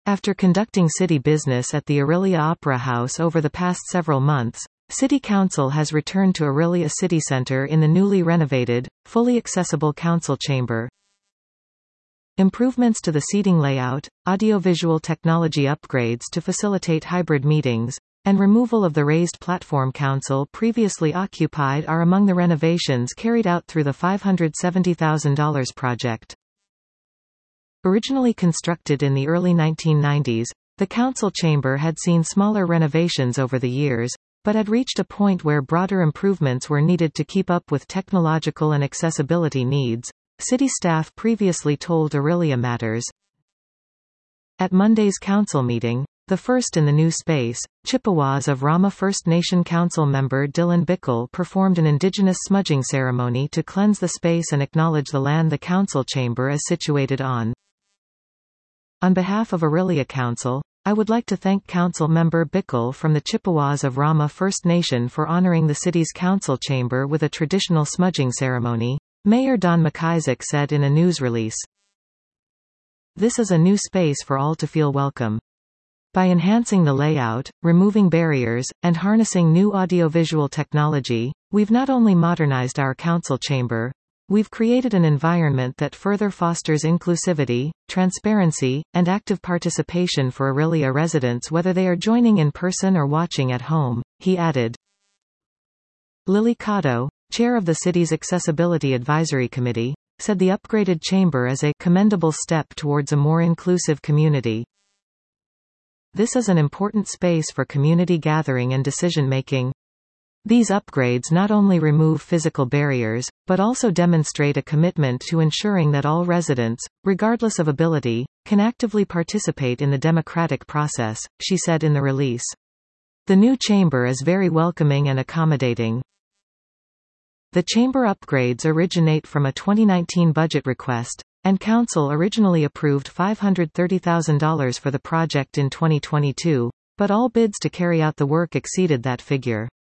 After conducting city business at the Orillia Opera House over the past several months, City Council has returned to Orillia City Centre in the newly renovated, fully accessible council chamber. Improvements to the seating layout, audiovisual technology upgrades to facilitate hybrid meetings, and removal of the raised platform council previously occupied are among the renovations carried out through the $570,000 project. Originally constructed in the early 1990s, the council chamber had seen smaller renovations over the years, but had reached a point where broader improvements were needed to keep up with technological and accessibility needs, city staff previously told Orillia Matters. At Monday's council meeting, the first in the new space, Chippewas of Rama First Nation Council member Dylan Bickle performed an indigenous smudging ceremony to cleanse the space and acknowledge the land the council chamber is situated on. On behalf of Orillia Council, I would like to thank Council Member Bickle from the Chippewas of Rama First Nation for honoring the city's council chamber with a traditional smudging ceremony, Mayor Don McIsaac said in a news release. This is a new space for all to feel welcome. By enhancing the layout, removing barriers, and harnessing new audiovisual technology, we've not only modernized our council chamber, we've created an environment that further fosters inclusivity, transparency, and active participation for Orillia residents whether they are joining in person or watching at home, he added. Lily Cotto, chair of the city's Accessibility Advisory Committee, said the upgraded chamber is a commendable step towards a more inclusive community. This is an important space for community gathering and decision-making. These upgrades not only remove physical barriers, but also demonstrate a commitment to ensuring that all residents, regardless of ability, can actively participate in the democratic process, she said in the release. The new chamber is very welcoming and accommodating. The chamber upgrades originate from a 2019 budget request, and Council originally approved $530,000 for the project in 2022, but all bids to carry out the work exceeded that figure.